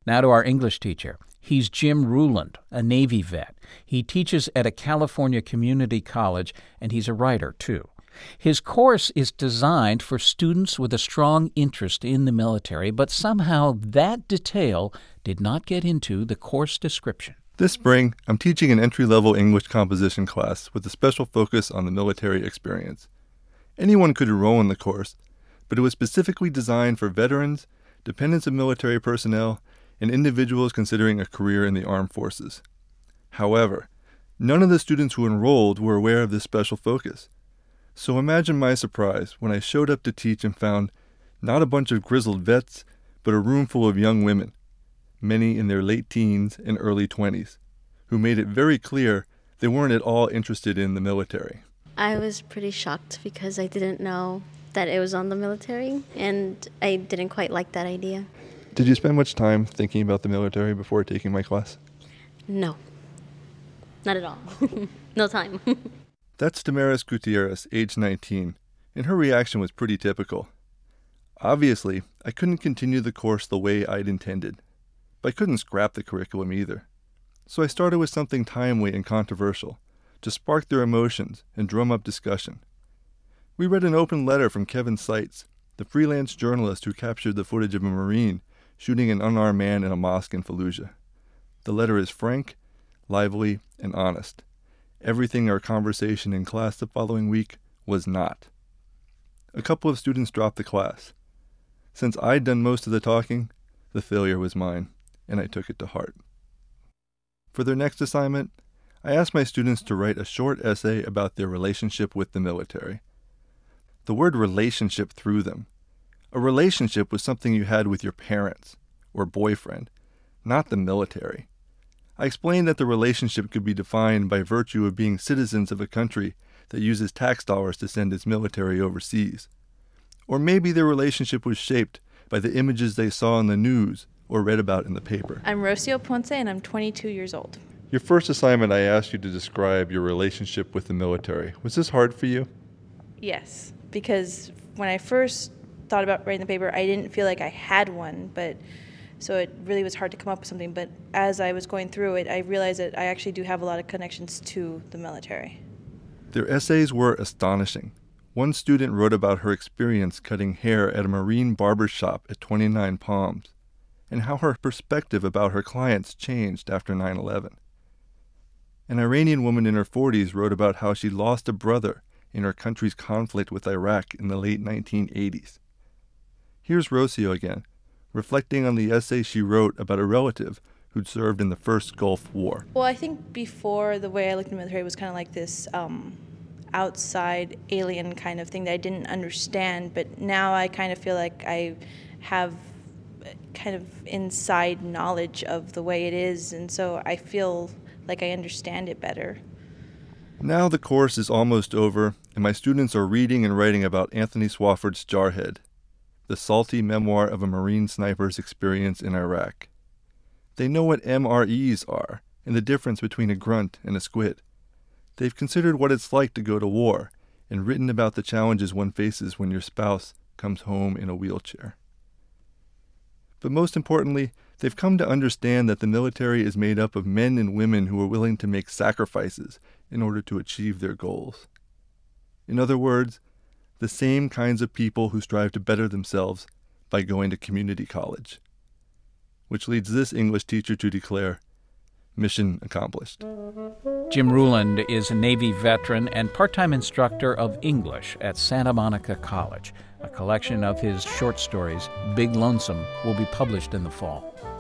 Now to our English teacher. He's Jim Ruland, a Navy vet. He teaches at a California community college, and he's a writer, too. His course is designed for students with a strong interest in the military, but somehow that detail did not get into the course description. This spring, I'm teaching an entry-level English composition class with a special focus on the military experience. Anyone could enroll in the course, but it was specifically designed for veterans, dependents of military personnel, and individuals considering a career in the armed forces. However, none of the students who enrolled were aware of this special focus. So imagine my surprise when I showed up to teach and found not a bunch of grizzled vets, but a room full of young women, many in their late teens and early 20s, who made it very clear they weren't at all interested in the military. I was pretty shocked because I didn't know that it was on the military, and I didn't quite like that idea. Did you spend much time thinking about the military before taking my class? No, not at all. No time. That's Damaris Gutierrez, age 19, and her reaction was pretty typical. Obviously, I couldn't continue the course the way I'd intended, but I couldn't scrap the curriculum either. So I started with something timely and controversial, to spark their emotions and drum up discussion. We read an open letter from Kevin Seitz, the freelance journalist who captured the footage of a Marine shooting an unarmed man in a mosque in Fallujah. The letter is frank, lively, and honest. Everything our conversation in class the following week was not. A couple of students dropped the class. Since I'd done most of the talking, the failure was mine, and I took it to heart. For their next assignment, I asked my students to write a short essay about their relationship with the military. The word relationship threw them. A relationship was something you had with your parents or boyfriend, not the military. I explained that the relationship could be defined by virtue of being citizens of a country that uses tax dollars to send its military overseas. Or maybe their relationship was shaped by the images they saw in the news or read about in the paper. I'm Rocio Ponce, and I'm 22 years old. Your first assignment, I asked you to describe your relationship with the military. Was this hard for you? Yes, because when I first thought about writing the paper, I didn't feel like I had one, so it really was hard to come up with something. But as I was going through it, I realized that I actually do have a lot of connections to the military. Their essays were astonishing. One student wrote about her experience cutting hair at a Marine barber shop at 29 Palms, and how her perspective about her clients changed after 9/11. An Iranian woman in her 40s wrote about how she lost a brother in her country's conflict with Iraq in the late 1980s. Here's Rocio again, reflecting on the essay she wrote about a relative who'd served in the first Gulf War. Well, I think before, the way I looked at the military was kind of like this outside alien kind of thing that I didn't understand, but now I kind of feel like I have kind of inside knowledge of the way it is, and so I feel like I understand it better. Now the course is almost over, and my students are reading and writing about Anthony Swofford's Jarhead, the salty memoir of a Marine sniper's experience in Iraq. They know what MREs are and the difference between a grunt and a squid. They've considered what it's like to go to war and written about the challenges one faces when your spouse comes home in a wheelchair. But most importantly, they've come to understand that the military is made up of men and women who are willing to make sacrifices in order to achieve their goals. In other words, the same kinds of people who strive to better themselves by going to community college. Which leads this English teacher to declare, mission accomplished. Jim Ruland is a Navy veteran and part-time instructor of English at Santa Monica College. A collection of his short stories, Big Lonesome, will be published in the fall.